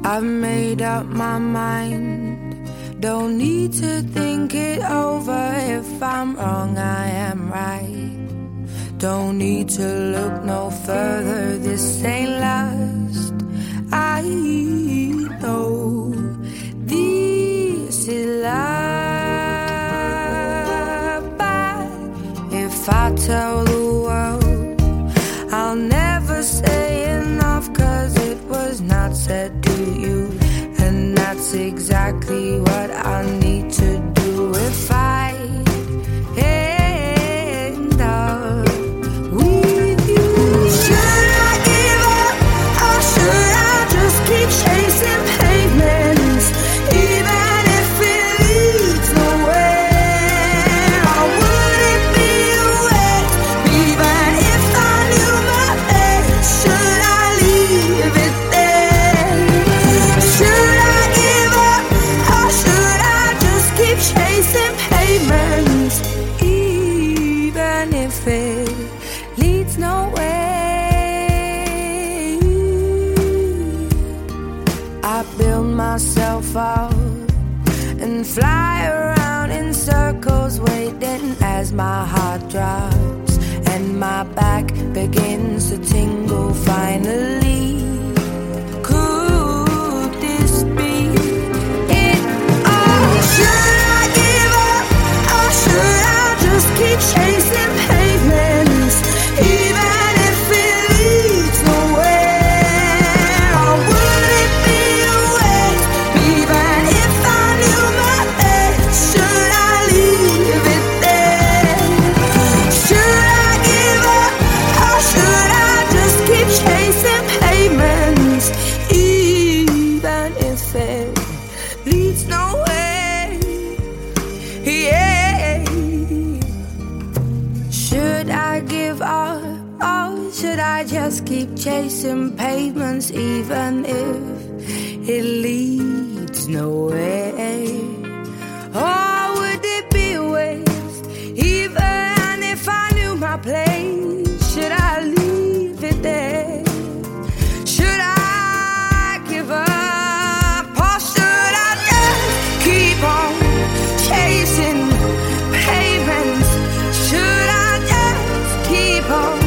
I've made up my mind, don't need to think it over. If I'm wrong, I am right. Don't need to look no further, this ain't last. I know this is love. But if I tell the world, I'll never say enough, 'cause it was not said to you. And that's exactly what I need to do if I end up with you. Should I give up, or should I just keep chasing pavements, even if it leads nowhere? Or would it be a waste, even if I knew my fate? Should I leave it there? Should I give up, or should I just keep chasing pavements, even if it leads nowhere? I build myself up and fly around in circles, waiting as my heart drops and my back begins to tingle. Finally, could this be it? Oh, should I give up, or should I just keep chasing pavements, even if it leads nowhere? Or would it be a waste, even if I knew my fate? Should I leave it there? Should I give up, or should I just keep chasing pavements, even if it leads nowhere? Yeah. Should I give up, or should I just keep chasing pavements, even if it leads nowhere? Or would it be a waste, even if I knew my place? Should I leave it there? Should I give up, or should I just keep on chasing pavements? Should I just keep on